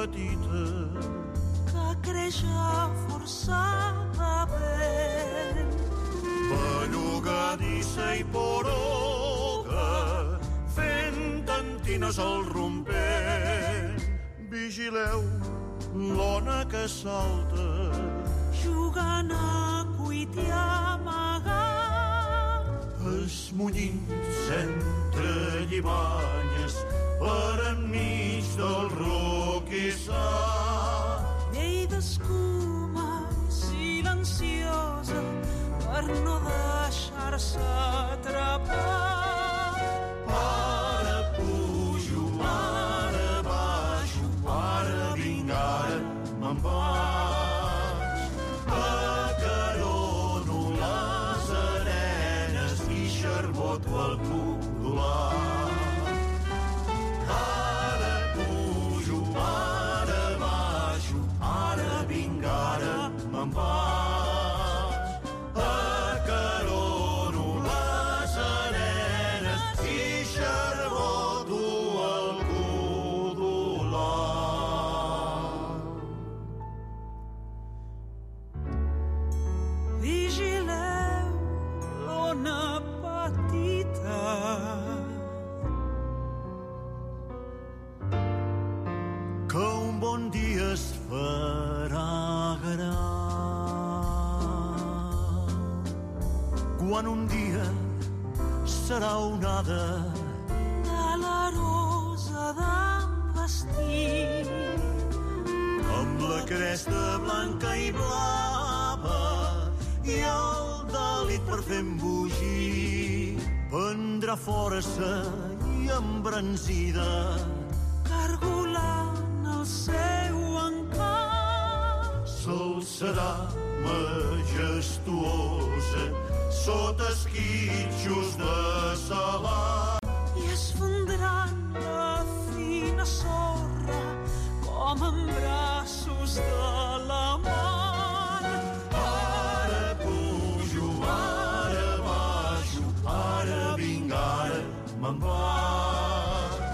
petita que creix forçadament. Bellugadissa i poroga, fent tantines al rompent. Vigileu l'ona que salta, Jugant a cuit i amagar, esmunyint entre llimanyes per enmig del roquissar. llei d'escuma silenciosa per no deixar-se atrapar. Ara pujo, ara baixo, ara vinc, ara me'n vaig. Acarono les arenes i xarboto el codolar. Ara pujo, ara baixo, ara vinc, ara me'n vaig. Acarono les arenes i xarboto el codolar. Vigileu l'ona petita, Que un bon dia es farà gran. Quan un dia serà onada de la rosa d'envestir, amb la cresta blanca i blava i el dàlit per fer embogir. Prendrà força i embranzida, cargolant el seu encant. s'alçarà majestuosa sota esquitxos de salar. I es fondran la fina sorra com en braços de la mar. Ara pujo, ara baixo, ara vinc, ara me'n vaig.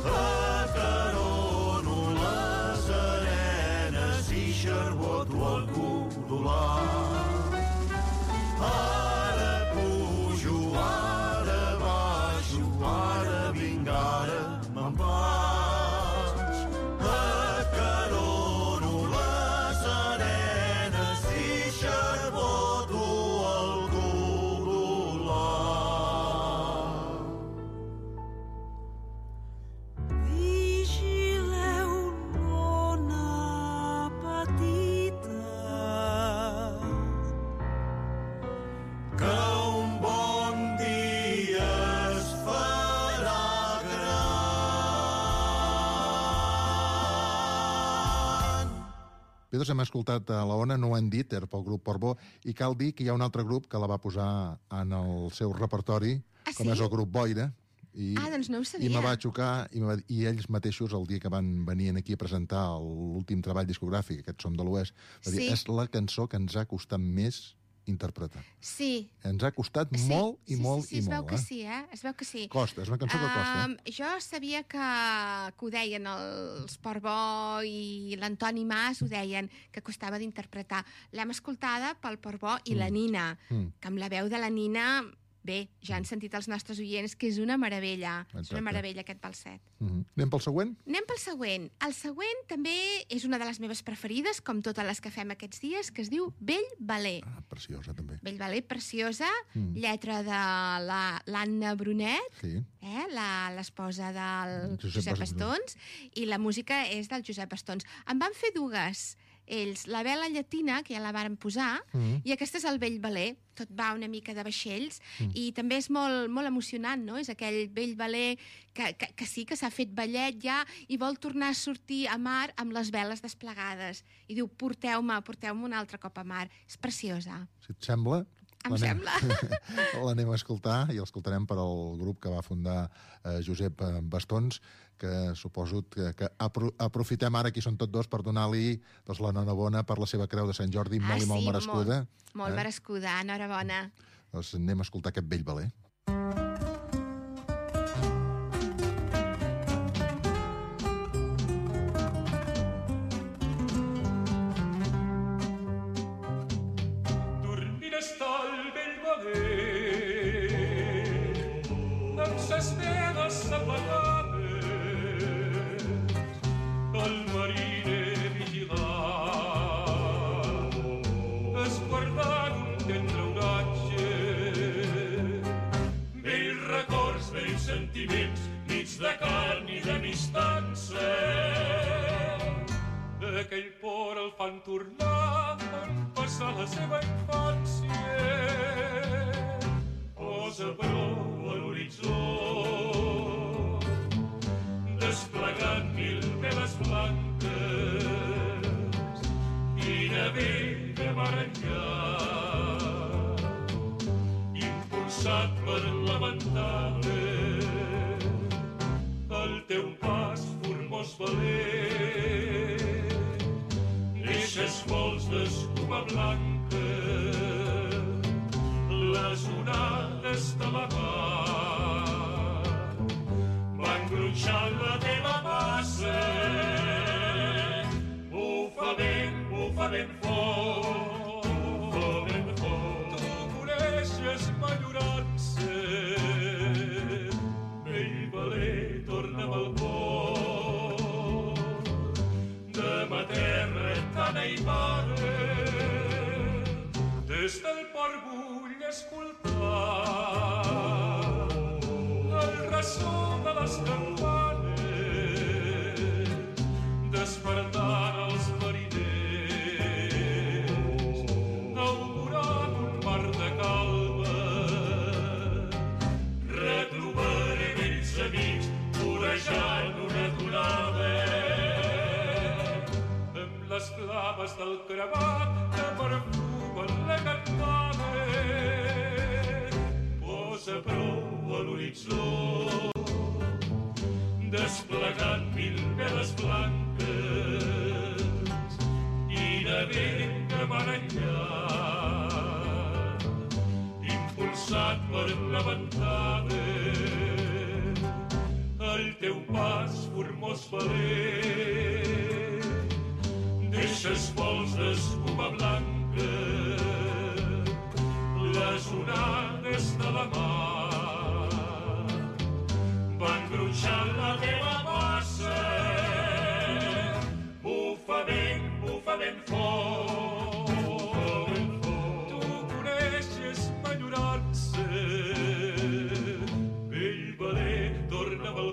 Acarono les arenes i xarboto el codolar. Ara pujo, ara baixo, ara vinc, ara me'n vaig. Acarono les arenes i xarboto el codolar. Vigileu l'ona petita, Que un bon dia es farà gran. Bé, doncs hem escoltat a la Ona, no ho han dit, era pel grup Portbó, i cal dir que hi ha un altre grup que la va posar en el seu repertori, Ah, com sí? és el grup Boira. I, Doncs no ho sabia. I me va xocar, i ells mateixos, el dia que van venir aquí a presentar l'últim treball discogràfic, aquest Som de l'Oest, va dir, Sí. és la cançó que ens ha costat més interpretar. Sí. Ens ha costat Sí, molt i sí, molt sí, i es veu molt. que sí, es veu que sí. Costa, és una cançó que costa. Jo sabia que ho deien els Portbó i l'Antoni Mas, ho deien, que costava d'interpretar. L'hem escoltada pel Portbó i la Nina, que amb la veu de la Nina, bé, ja han sentit els nostres oients que és una meravella. És Exacte. una meravella aquest falset. Anem pel següent? Anem pel següent. El següent també és una de les meves preferides, com totes les que fem aquests dies, que es diu Vell Valer. Ah, preciosa, també. Vell Valer, preciosa, lletra de l'Anna Brunet, Sí. l'esposa del Josep Josep Bastons. Bastons, i la música és del Josep Bastons. En van fer dues, ells, la vela llatina, que ja la varen posar, i aquesta és el Vell Valer. Tot va una mica de vaixells, i també és molt, molt emocionant, no? És aquell vell valer que sí, que s'ha fet vellet ja i vol tornar a sortir a mar amb les veles desplegades. I diu, porteu-me un altre cop a mar. És preciosa. Si et sembla... Em sembla. L'anem a escoltar, i l'escoltarem per al grup que va fundar Josep Bastons, que suposo que aprofitem ara que hi són tots dos per donar-li doncs, l'enhorabona per la seva creu de Sant Jordi, molt i molt merescuda. Molt merescuda, enhorabona. Doncs anem a escoltar aquest Vell Valer. ses veles apagades, el mariner vigilant, esguardant un tendre oratge, vells records, vells sentiments, nits de carn i d'amistança, aquell por el fan tornar en passar la seva infància. Posa prou a l'horitzó, desplegant mil veles blanques, i navega mar enllà, impulsat per la ventada, el teu pas formós valer. Eixes vols d'escuma blanca, les onades de la mar van gronxant la teva massa. Bufa ben fort, bufa ben fort. Tu coneixes ma llorança, vell veler, torna'm al port de ma terra tan aimada. Des del port vull escoltar el ressò de les campanes, despertant els mariners, augurant un mar de calma. Retrobaré vells amics, vorejant una aturada, amb les claves del cremat que perfumen la cantada. Posa prou a l'horitzó, desplegant mil veles blanques, i navega mar enllà, impulsat per la ventada, el teu pas formós valer. Deixes vols d'escuma blanca, les onades de la mar van gronxant la teva massa. Bufa ben fort, tu coneixes ma llorança, vell veler, torna'm al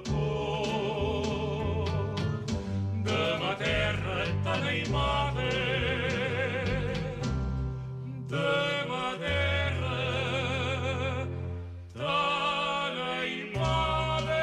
cor de ma terra tan aimada, de ma terra tan aimada.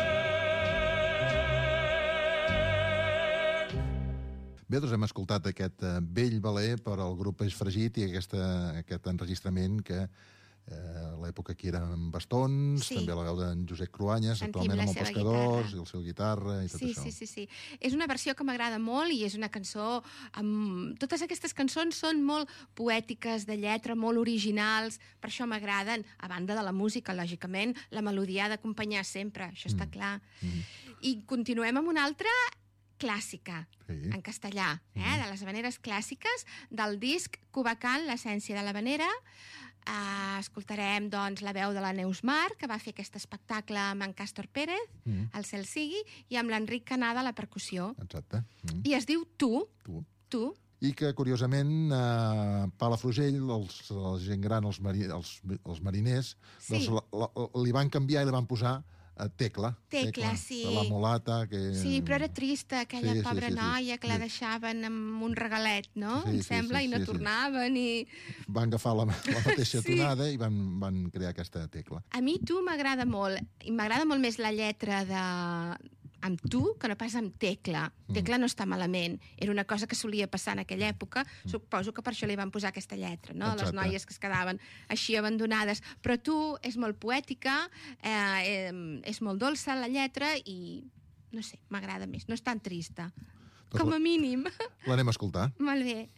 Bé, doncs hem escoltat aquest vell veler per al grup Peix Fregit i aquest enregistrament que a l'època que eren amb bastons, Sí. també la veu d'en Josep Cruanyes, Sentim actualment la amb el seva Pescadors guitarra. i el seu guitarra i tot Sí, això. sí. És una versió que m'agrada molt i és una cançó amb... Totes aquestes cançons són molt poètiques, de lletra, molt originals, per això m'agraden, a banda de la música, lògicament, la melodia ha d'acompanyar sempre, això està clar. I continuem amb una altra clàssica, Sí. en castellà, de les habaneres clàssiques, del disc Cubacant, l'essència de l'habanera. Escoltarem, doncs, la veu de la Neus Mar, que va fer aquest espectacle amb en Càstor Pérez, al Cel sigui, i amb l'Enric Canada a la percussió. Exacte. I es diu Tu. Tu. I que, curiosament, a Palafrugell, la gent gran, els mariners, Sí. doncs li van canviar i li van posar Tecla. Tecla, sí. De la mulata. Que... Sí, però era trista, aquella Sí, pobra sí. noia que la deixaven amb un regalet, no? Sí, Em sembla, i no tornaven, i... Van agafar la mateixa Sí. tonada i van crear aquesta Tecla. A mi Tu m'agrada molt, i m'agrada molt més la lletra amb Tu que no pas amb Tecla. Tecla no està malament. Era una cosa que solia passar en aquella època. Suposo que per això li van posar aquesta lletra, no? Exacte. Les noies que es quedaven així abandonades. Però Tu és molt poètica, és molt dolça la lletra i, no sé, m'agrada més. No és tan trista. Doncs Com a mínim. L'anem a escoltar. Molt bé.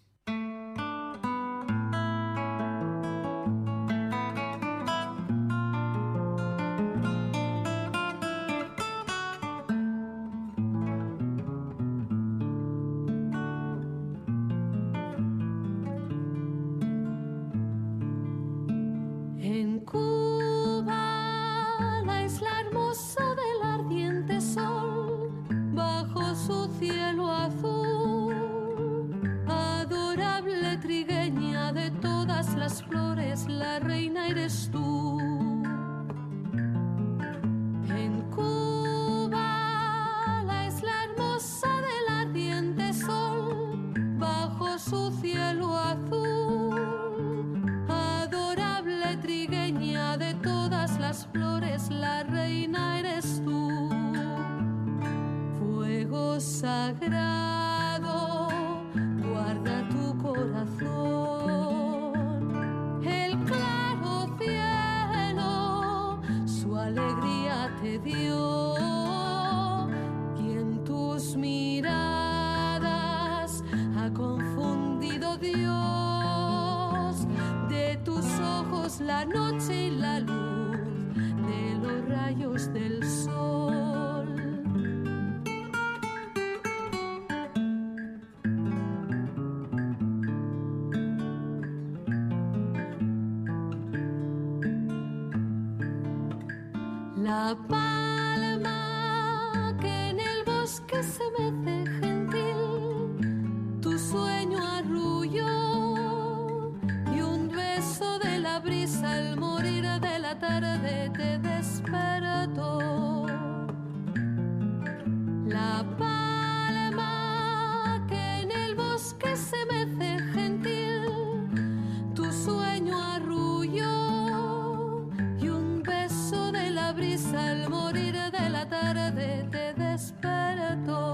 En Cuba la isla alegría te dio, y en tus miradas ha confundido Dios de tus ojos la noche y la luz de los rayos del sol. La palma que en el bosque se mece gentil, tu sueño arrulló, y un beso de la brisa al morir de la tarde te despertó. La palma que en el bosque se mece gentil, tu sueño arrulló, y un beso de la brisa al morir de la tarde te despertó.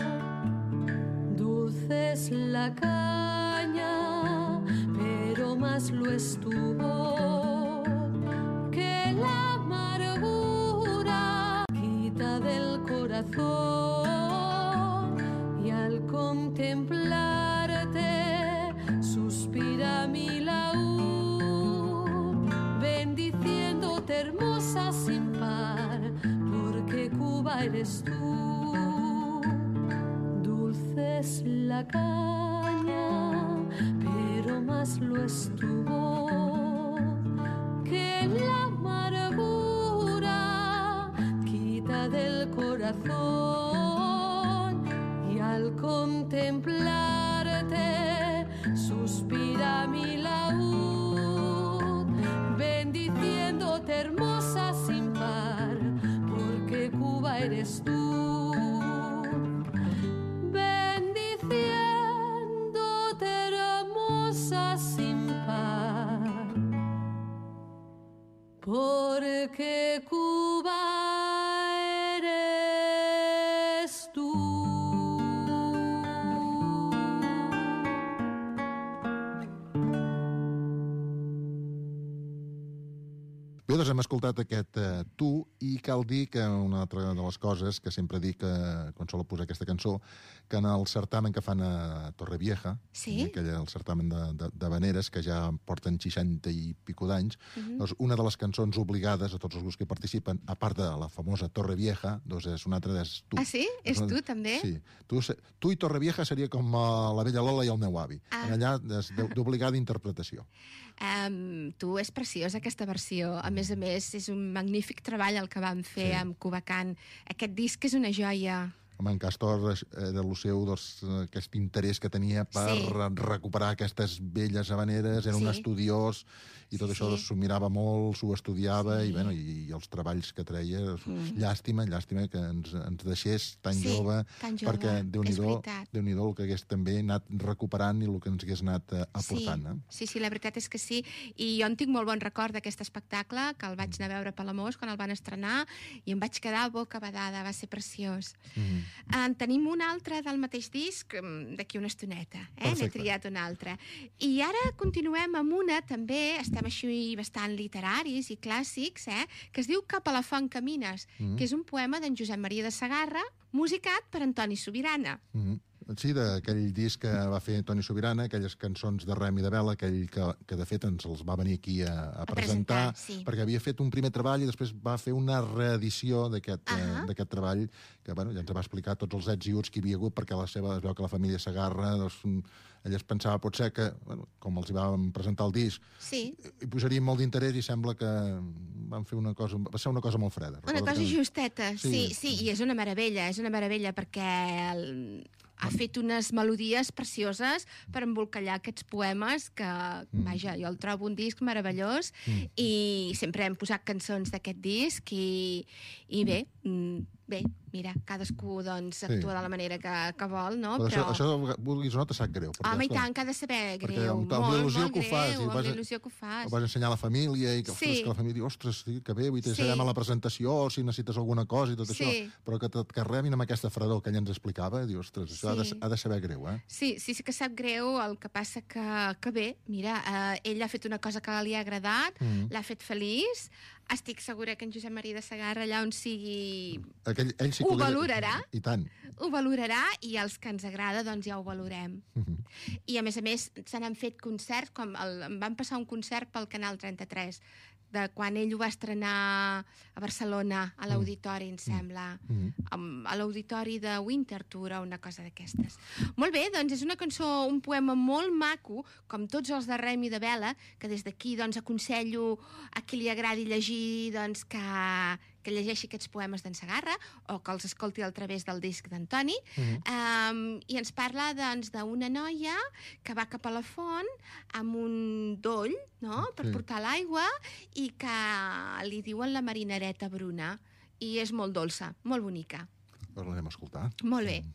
Dulce es la caña, pero más lo estuvo que la amargura quita del corazón, y al contemplarte suspira mi laúd, bendiciéndote hermosa sin par, porque Cuba eres tú. Dulce es la caña, pero más lo estuvo que la amargura quita del corazón, y al contemplarte suspira mi laúd, bendiciéndote hermosa sin par, porque Cuba eres tú. Bendiciéndote hermosa sin par, porque Cuba eres tú. Bé, doncs hem escoltat aquest Tu, i cal dir que una altra de les coses que sempre dic quan sol posar aquesta cançó, que en el certamen que fan a Torrevieja, Sí? el certamen de veneres, que ja porten 60 i pico d'anys, doncs una de les cançons obligades a tots els grups que hi participen, a part de la famosa Torrevieja, doncs és una altra, és Tu. Ah, sí? És Tu, també? Sí. Tu i Torrevieja seria com la vella Lola i el meu avi. Allà és d'obligada interpretació. Tu, és preciosa aquesta versió. A més, és un magnífic treball el que vam fer amb Cubacant. Aquest disc és una joia. Home, en Castor, de lo seu, doncs, aquest interès que tenia per recuperar aquestes velles habaneres, era un estudiós, i tot això s'ho mirava molt, s'ho estudiava, i els treballs que treia. Llàstima que ens deixés tan jove, perquè Déu-n'hi-do el que hagués també anat recuperant i el que ens hagués anat aportant. Sí, la veritat és que sí. I jo en tinc molt bon record d'aquest espectacle, que el vaig anar a veure a Palamós quan el van estrenar, i em vaig quedar bocabadada, va ser preciós. En tenim un altre del mateix disc d'aquí una estoneta, n'he triat un altre. I ara continuem amb una, també, estem així bastant literaris i clàssics, que es diu Cap a la font camines, que és un poema d'en Josep Maria de Segarra, musicat per Antoni Subirana. Sí, d'aquell disc que va fer Toni Subirana, aquelles cançons de Rem i de Vela, aquell que de fet ens els va venir aquí a presentar, perquè havia fet un primer treball i després va fer una reedició d'aquest treball, que ja ens va explicar tots els ets i uts que hi havia hagut, perquè es veu que la família Segarra, ella es pensava potser que, com els hi vam presentar el disc, hi posarien molt d'interès, i sembla que van fer va ser una cosa molt freda. Una cosa justeta, sí, i és una meravella, perquè ha fet unes melodies precioses per embolcallar aquests poemes que, vaja, jo el trobo un disc meravellós, i sempre hem posat cançons d'aquest disc, i bé, mira, cadascú doncs actua de la manera que vol, no? Però això, vulguis o no, te sap greu. Home, i tant, que ha de saber greu, molt greu, amb l'il·lusió que ho fas. Ho vas ensenyar a la família, i que la família diu, ostres, que bé, avui t'ajudarem a la presentació, si necessites alguna cosa i tot això, però que et rebin amb aquesta fredor que ella ens explicava, diu, ostres, això ha de saber greu, Sí que sap greu, el que passa que bé, mira, ell ha fet una cosa que li ha agradat, l'ha fet feliç, Estic segura que en Josep Maria de Segarra, allà on sigui, Ell sí que ho valorarà. I tant. Ho valorarà, i els que ens agrada, doncs ja ho valorem. I a més, se n'han fet concerts, com em van passar un concert pel Canal 33, de quan ell ho va estrenar a Barcelona, a l'Auditori, em sembla, a l'Auditori de Winterthur o una cosa d'aquestes. Molt bé, doncs és una cançó, un poema molt maco, com tots els de Remi de Vela, que des d'aquí doncs, aconsello a qui li agradi llegir doncs, que llegeixi aquests poemes d'en Segarra o que els escolti al través del disc d'Antoni. I ens parla doncs, d'una noia que va cap a la font amb un doll, no?, per portar l'aigua, i que li diuen la marinereta Bruna, i és molt dolça, molt bonica. Doncs l'anem a escoltar. Molt bé.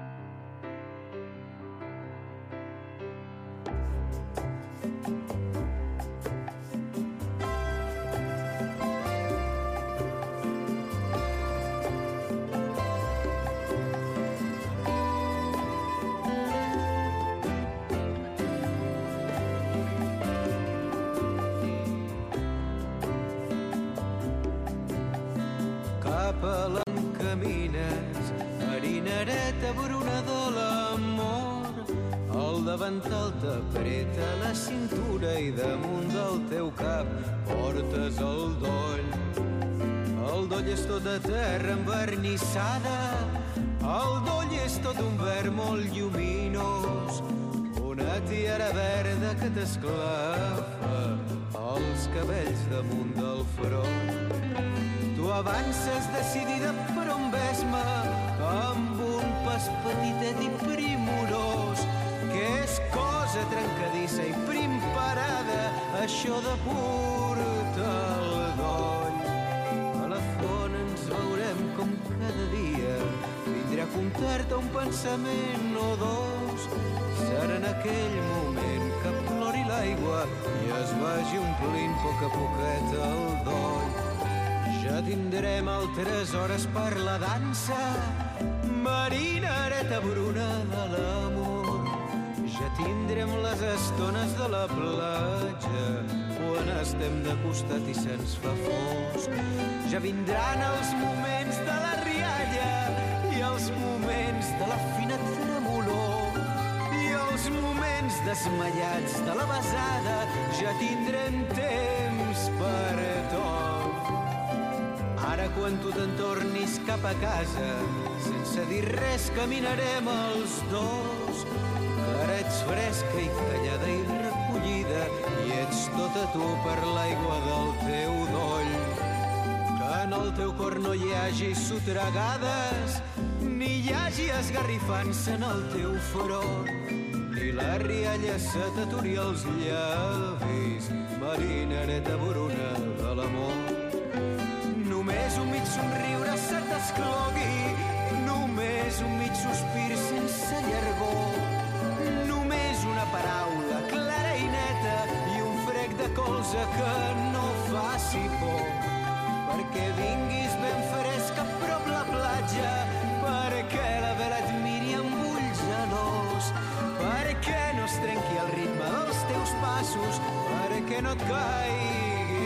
Cap a l'encamines, marinereta bruna de l'amor. Al davantal t'apreta la cintura i damunt del teu cap portes el doll. El doll és tota terra envernissada, el doll és tot un verd molt lluminós, una tiara verda que t'esclafa els cabells damunt del front. Tu avances decidida per on ves-me, amb un pas petitet i primorós, que és cosa trencadissa i prim parada, això de portar el doll. A la font ens veurem com cada dia, vindré a contar-te un pensament o dos. Serà en aquell moment que plori l'aigua i es vagi omplint a poc a poquet el doll. Ja tindrem altres hores per la dansa, marinereta bruna de l'amor. Ja tindrem les estones de la platja, quan estem de costat i se'ns fa fosc. Ja vindran els moments de la rialla i els moments de la fina tremolor i els moments desmaiats de la besada. Ja tindrem temps per tot. Ara, quan tu te'n tornis cap a casa, sense dir res caminarem els dos, que ara ets fresca i callada i recollida, i ets tota tu per l'aigua del teu doll. Que en el teu cor no hi hagi sotregades, ni hi hagi esgarrifança en el teu front, ni la rialla se t'aturi als llavis, marinereta bruna de l'amor. Només un mig somriure se t'esclogui, només un mig sospir sense llargor, només una paraula clara i neta i un frec de colze que no faci por, perquè vinguis ben fresca a prop la platja, perquè la vela et miri amb ulls gelós, perquè no es trenqui el ritme dels teus passos, perquè no et caigui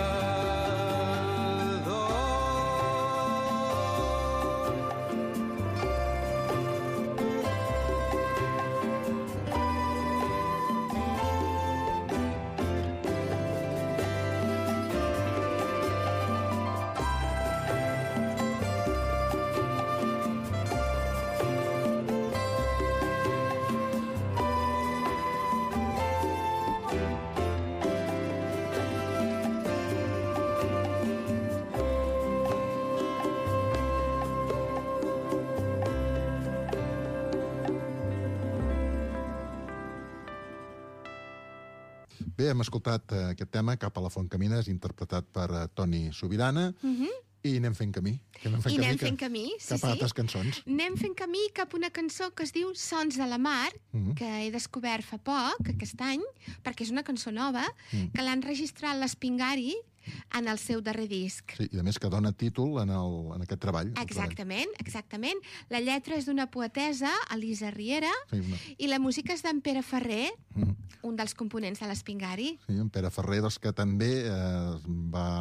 Bé, hem escoltat aquest tema, Cap a la font camines, interpretat per Toni Subirana, i anem fent camí. Anem fent camí, sí, cap a altres cançons. Anem fent camí cap a una cançó que es diu Sons de la Mar, que he descobert fa poc, aquest any, perquè és una cançó nova, que l'han registrat l'Espingari en el seu darrer disc. Sí, i a més que dona títol en aquest treball. Exactament, exactament. La lletra és d'una poetesa, Elisa Riera, i la música és d'en Pere Ferrer, un dels components de l'Espingari. Sí, en Pere Ferrer, que també va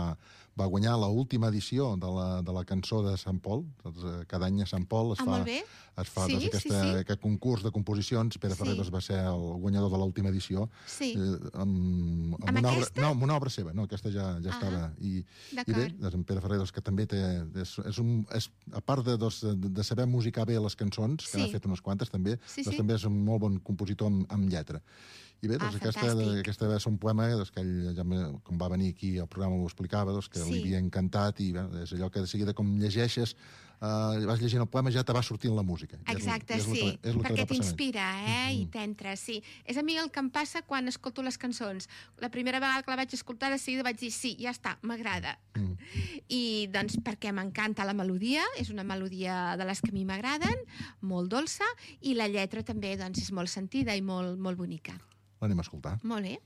va guanyar l'última edició de la cançó de Sant Pol. Cada any a Sant Pol es fa aquest concurs de composicions. Pere Ferreros va ser el guanyador de l'última edició. Sí. Amb una obra seva. No, aquesta ja estava. I bé, en Pere Ferreros, que també té... A part de saber musicar bé les cançons, que n'ha fet unes quantes també, també és un molt bon compositor amb lletra. I bé, aquesta va ser un poema que ell, com va venir aquí al programa, ho explicava, que li havia encantat, i és allò que de seguida, com llegeixes, vas llegint el poema, ja te va sortint la música. Exacte, sí, perquè t'inspira, i t'entra, sí. És a mi el que em passa quan escolto les cançons. La primera vegada que la vaig escoltar, de seguida vaig dir, sí, ja està, m'agrada. I doncs perquè m'encanta la melodia, és una melodia de les que a mi m'agraden, molt dolça, i la lletra també és molt sentida i molt bonica. L'anem a escoltar. Molt bé.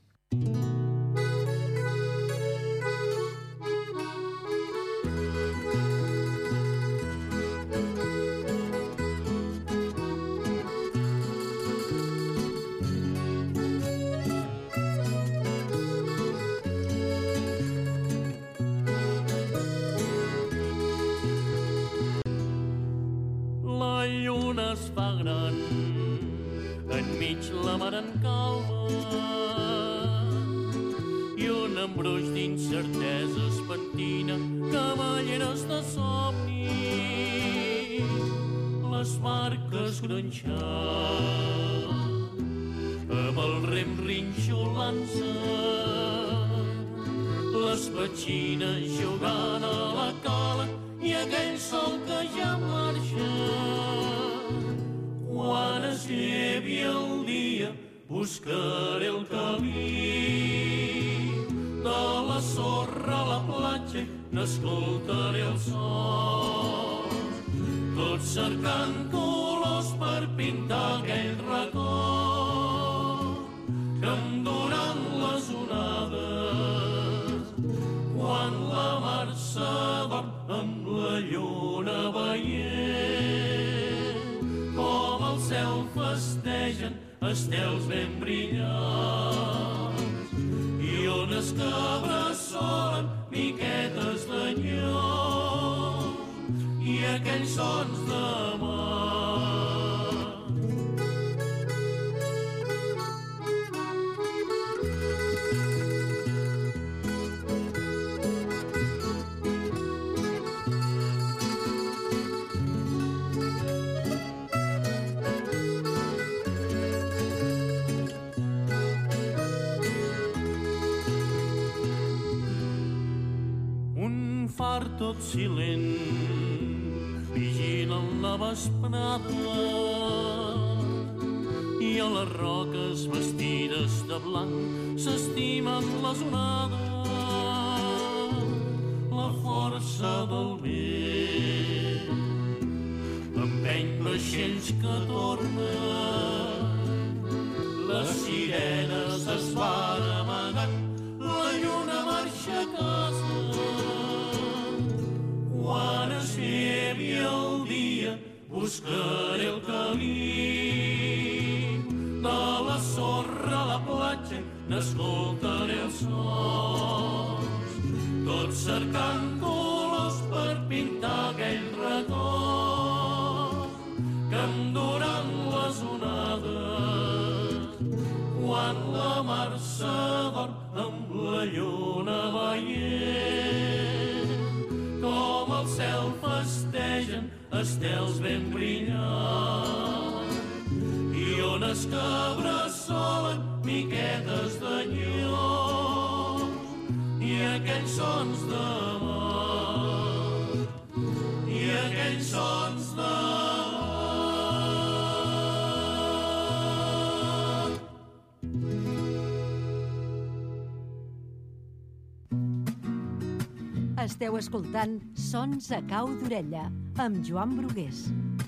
La lluna es fa gran enmig la mar en calma i un embruix d'incerteses pentina cavalleres de somni, les barques gronxant amb el rem rinxolant-se, les petxines jugant a la cala i aquell sol que ja marxa. Quan es llevi el dia buscaré el camí de la sorra a la platja i n'escoltaré el son, tot cercant colors per pintar aquell record que em duran les onades quan la mar s'adorm amb la lluna veient com el cel festegen estels ben brillants i ones que abressolen miquetes d'enyor i aquells sons de mar. Far tot silent, vigilen la vesprada i a les roques vestides de blanc s'estimen les onades. La força del vent empeny vaixells que tornen, les sirenes es van amagant, la lluna marxa a casa. Quan es llevi el dia buscaré el camí de la sorra a la platja n'escoltaré els sons, tot cercant colors per pintar aquell record que em duran les onades quan la mar s'adorm amb la lluna veient com el cel festegen estels ben brillants i ones que abressolen miquetes d'enyor i aquells sons de mar i aquells sons de Esteu escoltant Sons a cau d'orella, amb Joan Brugués.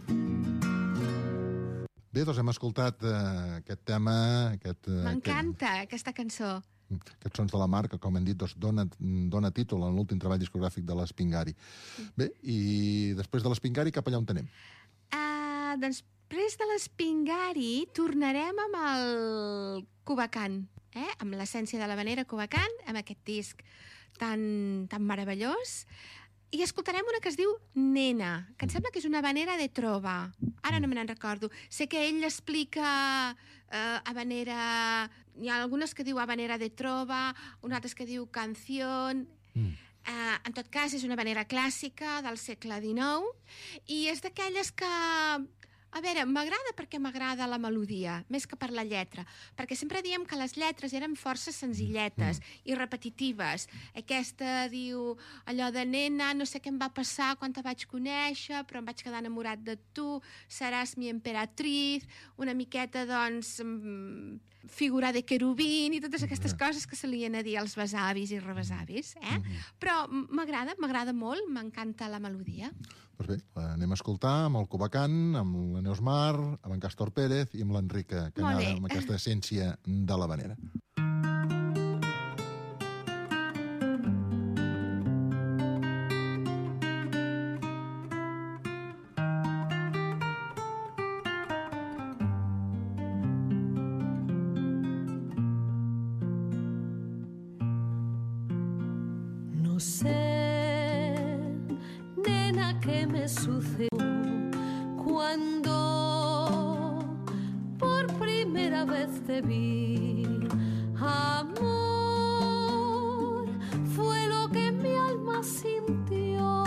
Bé, doncs hem escoltat aquest tema... M'encanta aquesta cançó. Aquests sons de la mar, que com hem dit, doncs, dona títol a l'últim treball discogràfic de l'Espingari. Bé, i després de l'Espingari, cap allà on anem? Doncs després de l'Espingari tornarem amb el Cubacant, amb l'essència de l'havanera Cubacant, amb aquest disc tan meravellós. I escoltarem una que es diu Nena, que em sembla que és una habanera de trova. Ara no me n'en recordo. Sé que ell explica habanera... Hi ha algunes que diu habanera de trova, una altra que diu canción... En tot cas, és una habanera clàssica del segle XIX i és d'aquelles que... A veure, m'agrada perquè m'agrada la melodia, més que per la lletra, perquè sempre diem que les lletres eren força senzilletes i repetitives. Aquesta diu allò de nena, no sé què em va passar quan te vaig conèixer, però em vaig quedar enamorat de tu, seràs mi emperatriz, una miqueta, doncs, figura de querubín i totes aquestes coses que se li han a dir als besavis i rebesavis, Però m'agrada molt, m'encanta la melodia. Doncs bé, anem a escoltar amb el Covacant, amb la Neus Mar, amb en Càstor Pérez i amb l'Enrica Canyada, amb aquesta essència de l'habanera. No sé, nena, qué me sucedió cuando por primera vez te vi. Amor, fue lo que mi alma sintió.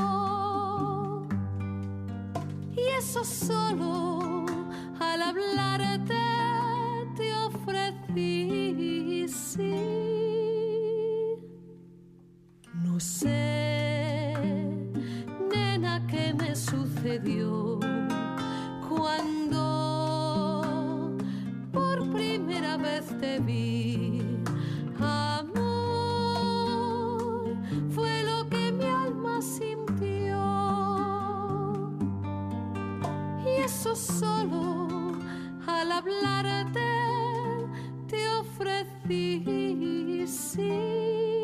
Y eso solo al hablarte te ofrecí, sí. No sé, nena, qué me sucedió cuando por primera vez te vi. Amor, fue lo que mi alma sintió. Y eso solo al hablarte te ofrecí, sí.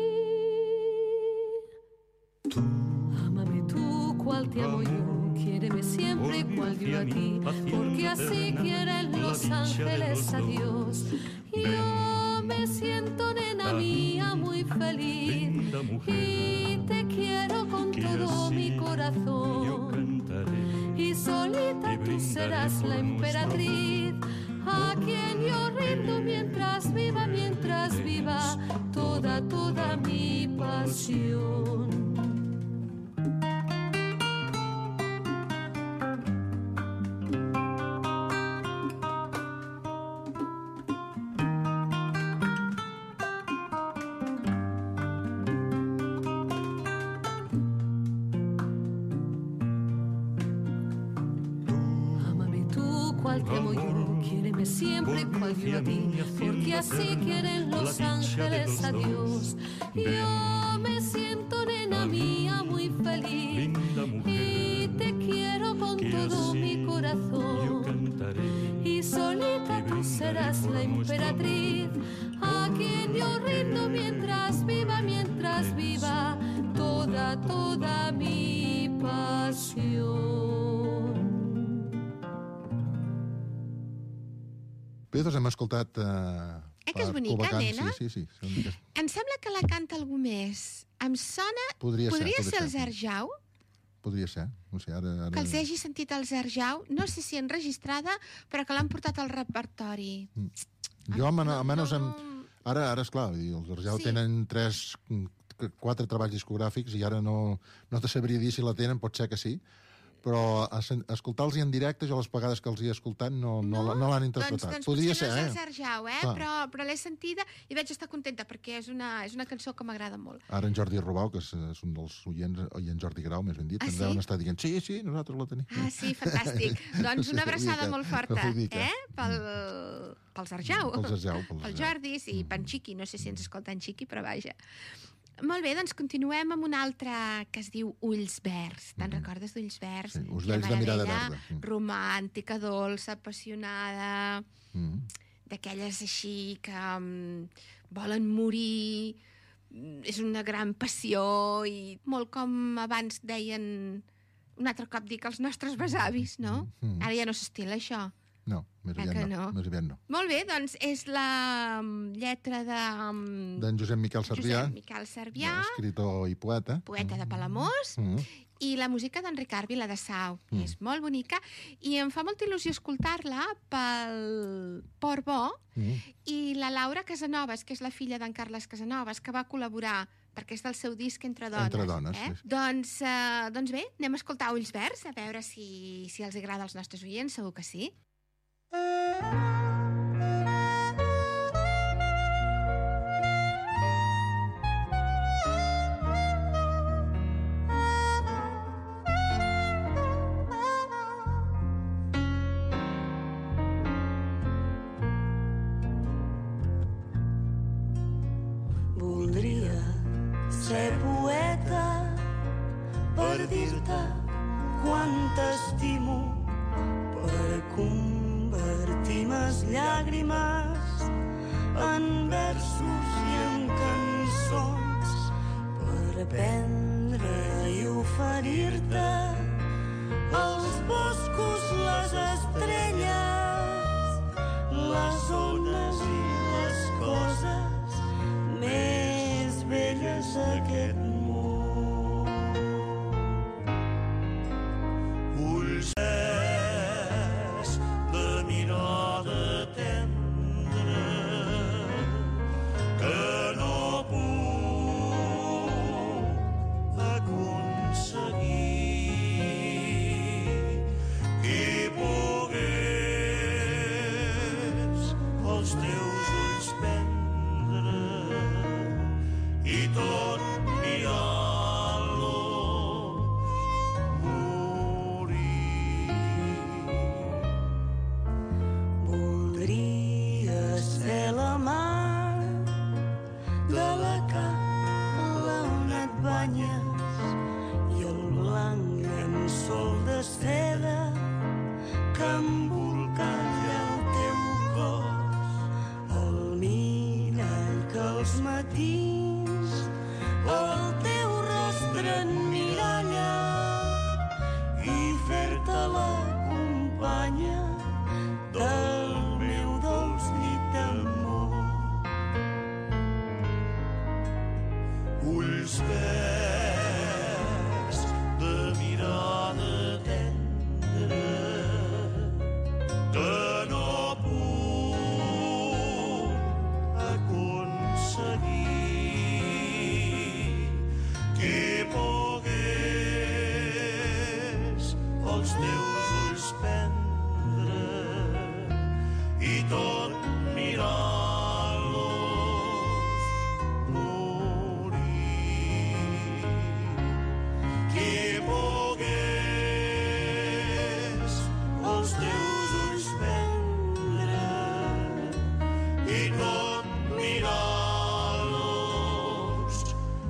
Ámame tú, cual te amo yo, quiéreme siempre cual yo a ti, porque así quieren los ángeles a Dios. Yo me siento, nena mía, muy feliz y te quiero con todo mi corazón. Y solita tú serás la emperatriz a quien yo rindo mientras viva toda mi pasión. Te amo yo, quiéreme siempre cual yo a ti, porque así quieren los ángeles a Dios. Yo me siento, nena mía, muy feliz y te quiero con todo mi corazón. Y solita tú serás la emperatriz a quien yo rindo mientras viva toda mi pasión. Bé, doncs hem escoltat que és bonica, Covacant. nena? Sí. Em sembla que la canta algú més. Em sona... Podria ser el Serjau? Podria ser. No sé, ara... Que els hagi sentit el Serjau. No sé si enregistrada, però que l'han portat al repertori. Jo, almenys... Ara, esclar, els Serjau tenen 4 treballs discogràfics i ara no te sabria dir si la tenen, pot ser que sí, però escoltar-los en directe, jo les vegades que els he escoltat no l'han interpretat. Doncs podria ser, ser, no és el Serjau, però l'he sentida i vaig estar contenta perquè és una cançó que m'agrada molt. Ara en Jordi Robau, que és un dels oients, i en Jordi Grau, més ben dit, ens deuen estar dient sí, nosaltres la tenim. Ah, sí, fantàstic. Doncs una abraçada molt forta, pel Serjau. Pel Jordi, sí, pel Xiqui, no sé si ens escolta en Xiqui, però vaja. Molt bé, doncs continuem amb una altra que es diu Ulls Verds. Te'n recordes d'Ulls Verds? Sí, Ulls Verds de mirada verda. Romàntica, dolça, apassionada, d'aquelles així que volen morir, és una gran passió i molt com abans deien, un altre cop dic, els nostres besavis, no? Ara ja no s'estila això. No, més Que aviat no? Més aviat no. Molt bé, doncs és la lletra de... D'en Josep Miquel Servià, Josep Miquel Servià, escritor i poeta. poeta de Palamós, i la música d'en Ricard Viladesau, que és molt bonica, i em fa molta il·lusió escoltar-la pel Port Bo, i la Laura Casanovas, que és la filla d'en Carles Casanovas, que va col·laborar, perquè és del seu disc Entre Dones. Entre Dones, sí. Doncs bé, anem a escoltar Ulls Verds, a veure si els agrada als nostres oients, segur que sí. Voldria ser poeta per dir-te quant t'estimo, per convertir mes llàgrimes en versos i en cançons, per aprendre i oferir-te els boscos, les estrelles, les ones i les coses més belles d'aquest món. Ulls verds de mirada tendra que no puc aconseguir. Qui pogués els teus ulls prendre i tot mirant-los morir. Voldria ser la mà de la cala on et banyes i el blanc llençol de seda que embolcalla el teu cos, el mirall que els matins el teu rostre emmiralla i fer-te la companya del meu dolç llit d'amor. Ulls verds de mirada tendra que no puc aconseguir. Qui pogués els teus ulls prendre i tot mirant-los morir. Qui pogués els teus ulls prendre i tot mirant-los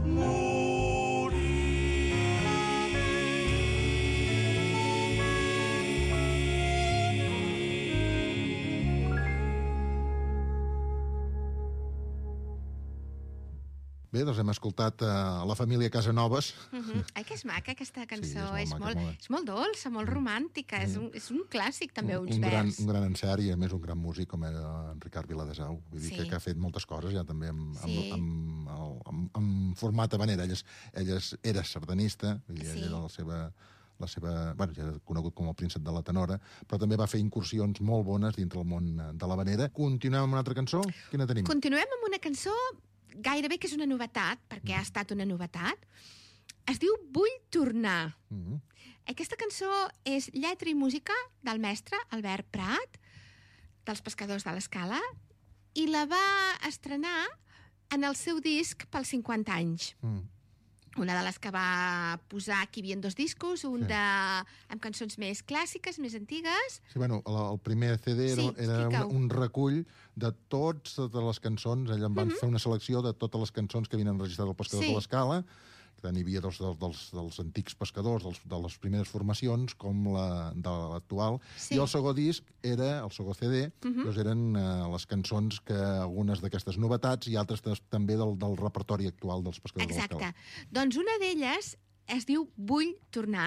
Bé, doncs hem escoltat la família Casanovas. Ai, que és maca aquesta cançó, Sí, és molt maca, és molt dolça, molt romàntica, és un clàssic també, Ulls un Verds. gran encert i a més un gran músic com era en Ricard Viladesau. Vull dir Sí. que ha fet moltes coses ja també Sí. amb format habanera. Ella era sardanista, vull dir, Sí. ella era la seva... Bueno, ja era conegut com el príncep de la tenora, però també va fer incursions molt bones dintre el món de l'habanera. Continuem amb una altra cançó? Quina tenim? Continuem amb una cançó gairebé que és una novetat, perquè ha estat una novetat. Es diu Vull tornar. Aquesta cançó és lletra i música del mestre Albert Prat, dels Pescadors de l'Escala, i la va estrenar en el seu disc pels 50 anys. Una de les que va posar, aquí hi havia 2 discos, amb cançons més clàssiques, més antigues. Sí, bueno, el primer CD era un recull de totes les cançons. Ella en van fer una selecció de totes les cançons que havien enregistrat el Pescadors de l'Escala. Tant hi havia dels antics pescadors, de les primeres formacions, com la de l'actual. Sí. I el segon disc era, el segon CD, doncs eren les cançons que algunes d'aquestes novetats i altres també del repertori actual dels Pescadors de l'Escala. Exacte. Doncs una d'elles es diu Vull tornar,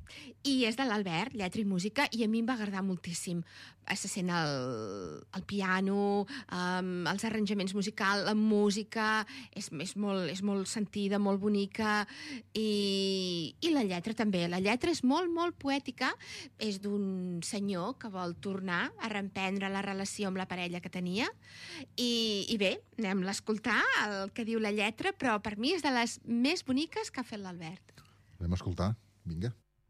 I és de l'Albert, lletra i música, i a mi em va agradar moltíssim. Se sent el piano, els arranjaments musicals, la música, és molt sentida, molt bonica, i la lletra també. La lletra és molt, molt poètica, és d'un senyor que vol tornar a reemprendre la relació amb la parella que tenia, i bé, anem a escoltar el que diu la lletra, però per mi és de les més boniques que ha fet l'Albert. Anem a escoltar, vinga.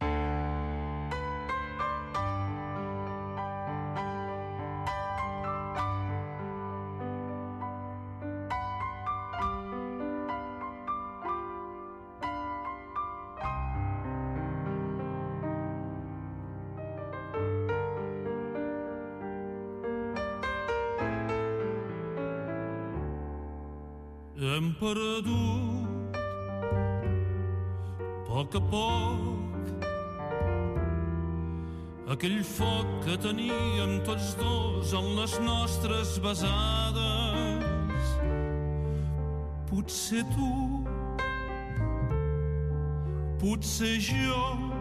Hem perdut a poc aquell foc que teníem tots dos en les nostres besades. Potser tu, potser jo,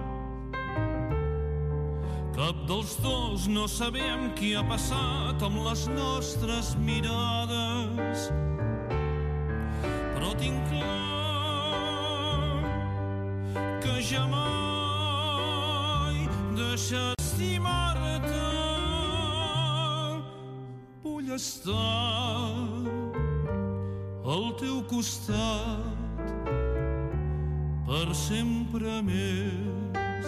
cap dels dos no sabem qui ha passat amb les nostres mirades. Però tinc clar que ja mai deixar d'estimar-te. Vull estar al teu costat per sempre més.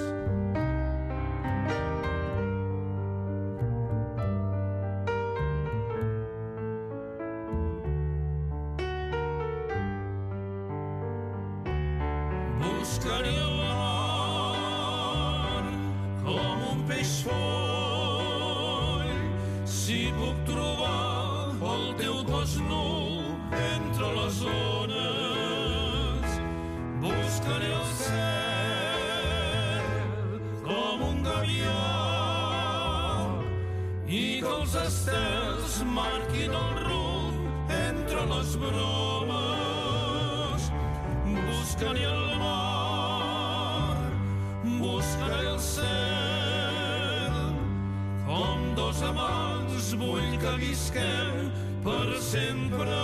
Buscaré el mar com un peix foll, si puc trobar el teu cos nu entre les ones. Buscaré el cel com un gavià i que els estels marquin el rumb entre les bromes. Buscaré el mar, buscaré el cel, com dos amants vull que visquem per sempre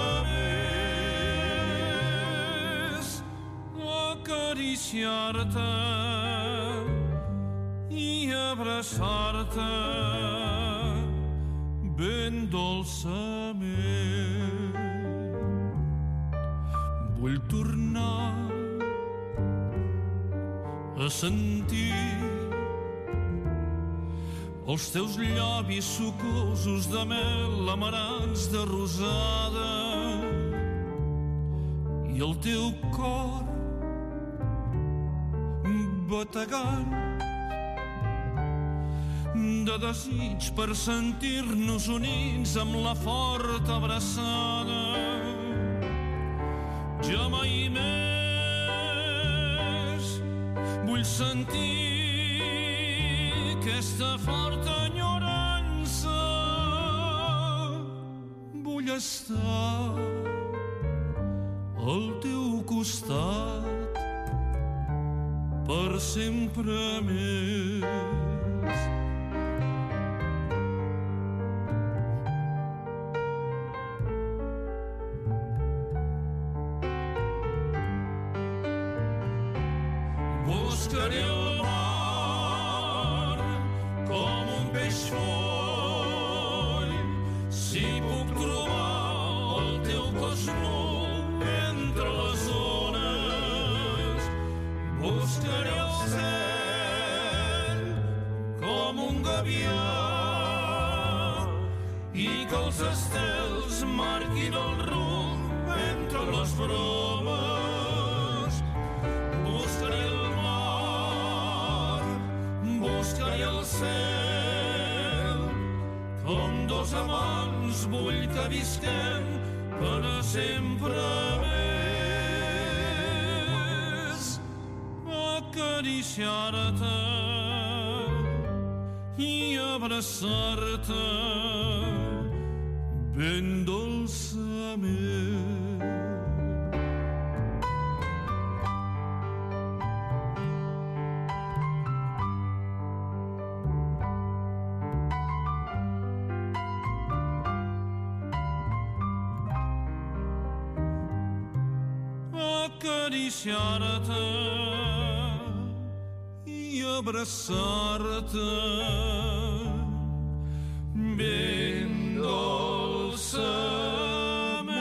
més. Acariciar-te i abraçar-te ben dolçament. Vull tornar a sentir els teus llavis sucosos de mel amarants de rosada i el teu cor bategant de desig per sentir-nos units amb la forta abraçada. Ja mai més vull sentir aquesta forta enyorança. Vull estar al teu costat per sempre més. Buscaré el mar com un peix foll, si puc trobar el teu cos nu entre les ones. Buscaré el cel com un gavià i que els estels marquin el rumb entre les bromes. Buscaré el mar, buscaré el cel, com dos amants vull que visquem per sempre més. Acariciar-te i abraçar-te ben dolçament. acariciar-te i abraçar-te ben dolçament.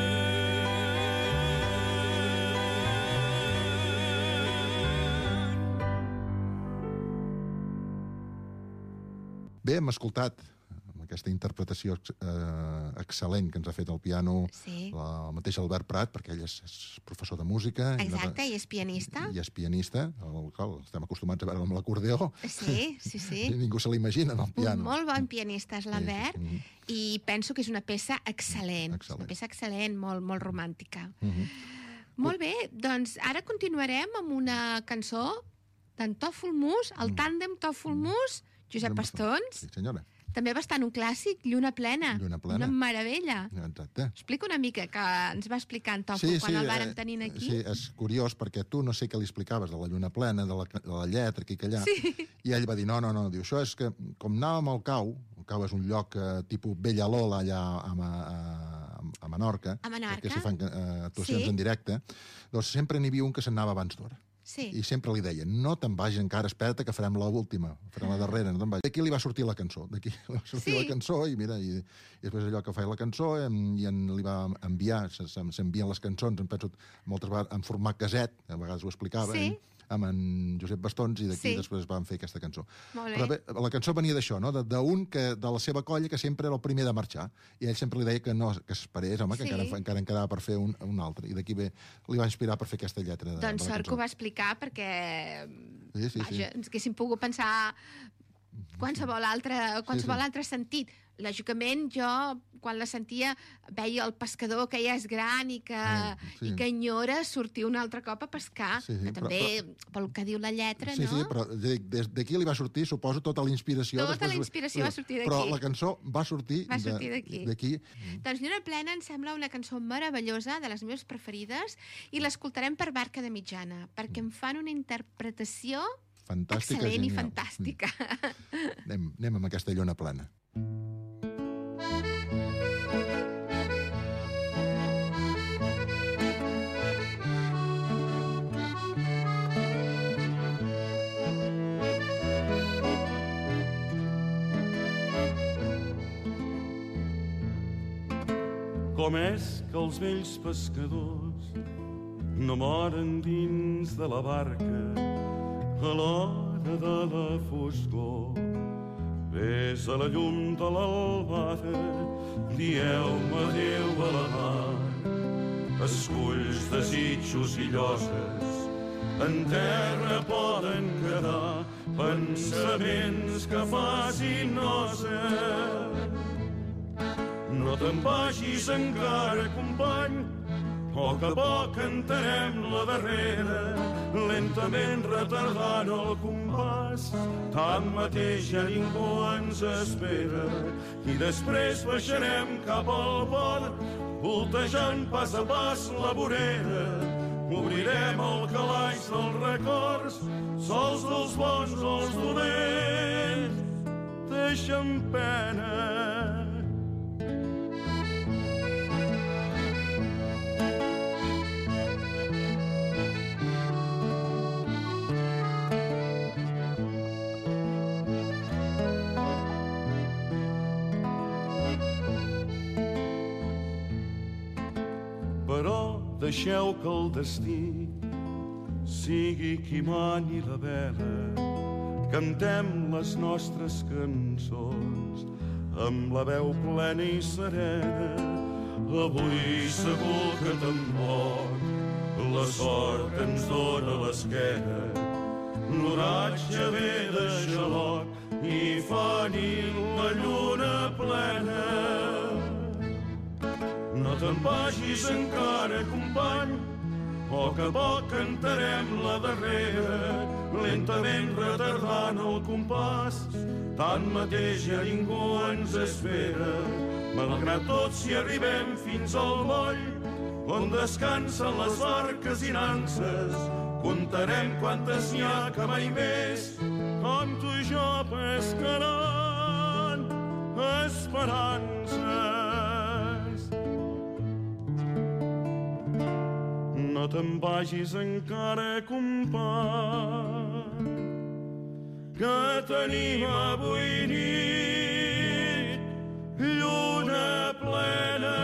Bé, hem escoltat aquesta interpretació excel·lent que ens ha fet al piano el mateix Albert Prat, perquè ell és professor de música. Exacte, i és pianista. I és pianista, estem acostumats a veure amb l'acordeó. Sí. I ningú se l'imagina en el piano. Un molt bon pianista és l'Albert, i penso que és una peça excel·lent. Una peça excel·lent, molt romàntica. Molt bé, doncs ara continuarem amb una cançó d'en Tòfol Mus, el tàndem Tòfol Mus, Josep Pastons. Sí, senyora. També bastant un clàssic, Lluna plena. Lluna plena. Una meravella. Exacte. Explica una mica, que ens va explicar en Tòfol quan el vàrem tenir aquí. Sí, és curiós, perquè tu no sé què li explicaves de la lluna plena, de la lletra, aquí i allà, i ell va dir, no, diu, això és que, com anàvem al Cau és un lloc tipus Bellalola allà a Menorca, que s'hi fan actuacions en directe, doncs sempre n'hi havia un que se'n anava abans d'hora. I sempre li deien, no te'n vagis encara, espera't que farem l'última, farem la darrera, no te'n vagis. D'aquí li va sortir la cançó, la cançó, i mira, i després allò que feia la cançó, i li va enviar, s'envien les cançons, em penso, moltes vegades en format caset, a vegades ho explicava, amb en Josep Pastons, i d'aquí després van fer aquesta cançó. Però bé, la cançó venia d'això, no? D'un de la seva colla que sempre era el primer de marxar, i ell sempre li deia que no, que s'esperés, home, que encara en quedava per fer un altre, i d'aquí bé li va inspirar per fer aquesta lletra de la cançó. Doncs sort que ho va explicar, perquè vaja, ens haguéssim pogut pensar qualsevol altre sentit. Lògicament, jo, quan la sentia, veia el pescador que ja és gran i que enyora sortir un altre cop a pescar. Que també, pel que diu la lletra, no? Sí, però d'aquí li va sortir, suposo, tota la inspiració. Tota la inspiració va sortir d'aquí. Però la cançó va sortir d'aquí. Doncs Lluna plena em sembla una cançó meravellosa, de les meves preferides, i l'escoltarem per Barca de Mitjana, perquè em fan una interpretació excel·lent i fantàstica. Anem amb aquesta lluna plena. Com és que els vells pescadors no moren dins de la barca a l'hora de la foscor? Ves a la llum de l'albada, dieu-me adéu a la mar. Esculls, desitjos i lloses en terra poden quedar, pensaments que facin nosa. No te'n vagis encara, company, poc a poc entenem la darrera, lentament retardant el compàs. Tanmateix ja ningú ens espera i després baixarem cap al port, voltejant pas a pas la vorera. Obrirem el calaix dels records, sols dels bons o els dolents deixen pena. Però deixeu que el destí sigui qui mani la vela. Cantem les nostres cançons amb la veu plena i serena. Avui segur que tampoc la sort ens dóna l'esquena. L'oratge ve de xaloc i fa nit la lluna plena. No te'n vagis encara, company, poc a poc cantarem la darrera, lentament retardant el compàs. Tanmateix ja ningú ens espera. Malgrat tot, si arribem fins al moll on descansen les barques i nanses, comptarem quantes n'hi ha que mai més com tu i jo pescaran esperances. No no te'n vagis encara, company, que tenim avui nit lluna plena.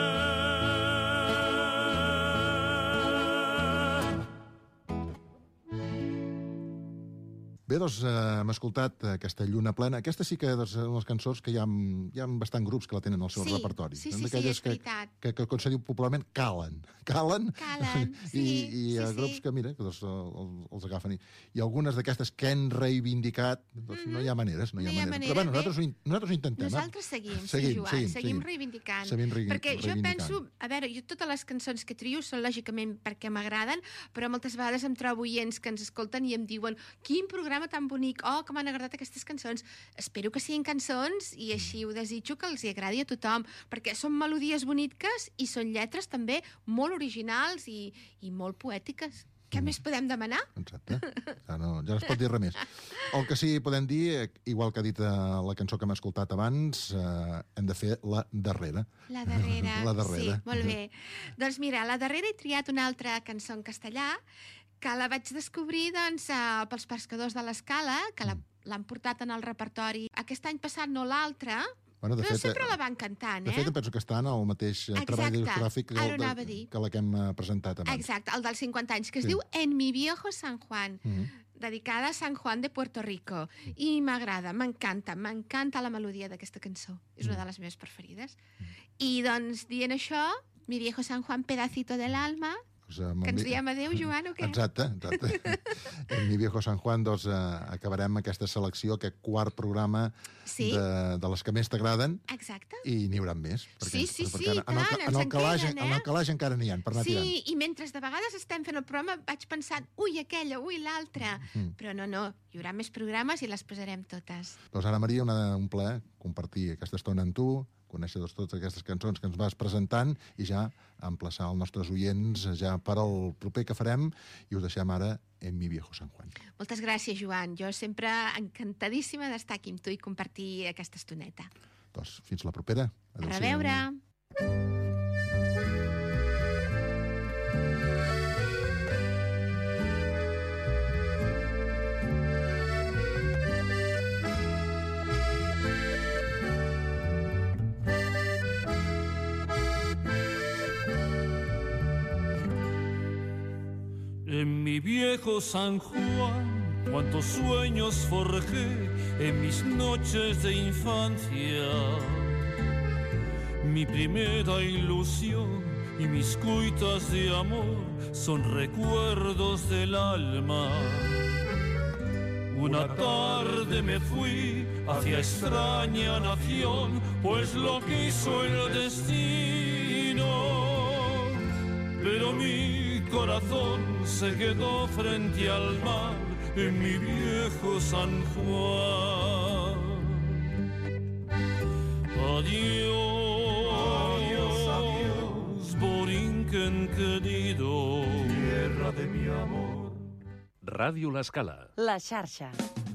Bé, doncs hem escoltat aquesta lluna plena. Aquesta sí que és una de les cançons que hi ha bastant grups que la tenen al seu repertori. Sí, és veritat. Que com se diu popularment, calen. Calen, sí. I hi ha grups que, mira, que doncs, els agafen. I algunes d'aquestes que han reivindicat, doncs no hi ha maneres. Però bueno, nosaltres ho intentem. Nosaltres seguim, Joan, seguim reivindicant. Perquè jo penso, a veure, jo totes les cançons que trio són lògicament perquè m'agraden, però moltes vegades em trobo oients que ens escolten i em diuen quin programa tan bonic, que m'han agradat aquestes cançons. Espero que siguin cançons i així ho desitjo que els hi agradi a tothom, perquè són melodies boniques i són lletres també molt originals i molt poètiques. Què més podem demanar? Exacte. Ja no es pot dir res més. El que sí podem dir, igual que ha dit la cançó que hem escoltat abans, hem de fer la darrera. La darrera. Sí, molt bé. Doncs mira, la darrera he triat una altra cançó en castellà que la vaig descobrir pels pescadors de l'Escala, que l'han portat en el repertori aquest any passat, no l'altre, però sempre la van cantant. De fet, em penso que està en el mateix treball discogràfic que la que hem presentat abans. Exacte, el dels 50 anys, que es diu En mi viejo San Juan, dedicada a San Juan de Puerto Rico. I m'agrada, m'encanta la melodia d'aquesta cançó. És una de les meves preferides. I doncs, dient això, mi viejo San Juan, pedacito del alma, que ens diem adéu, Joan, o què? Exacte. En mi viejo San Juan, doncs, acabarem aquesta selecció, aquest quart programa de les que més t'agraden. Exacte. I n'hi haurà més. Sí, clar, en el calaix encara n'hi ha, per anar tirant. Sí, i mentre de vegades estem fent el programa vaig pensant, ui, aquella, ui, l'altra. Però no, hi haurà més programes i les posarem totes. Doncs, Anna Maria, un plaer compartir aquesta estona amb tu, conèixer totes aquestes cançons que ens vas presentant i ja emplaçar els nostres oients ja per al proper que farem i us deixem ara En mi viejo San Juan. Moltes gràcies, Joan. Jo sempre encantadíssima d'estar aquí amb tu i compartir aquesta estoneta. Doncs fins la propera. A reveure. En mi viejo San Juan, cuántos sueños forjé en mis noches de infancia. Mi primera ilusión y mis cuitas de amor son recuerdos del alma. Una tarde me fui hacia extraña nación, pues lo quiso el destino. Pero mi corazón se quedó frente al mar en mi viejo San Juan. Adiós, Borinquen querido, tierra de mi amor. Ràdio L'Escala. La xarxa.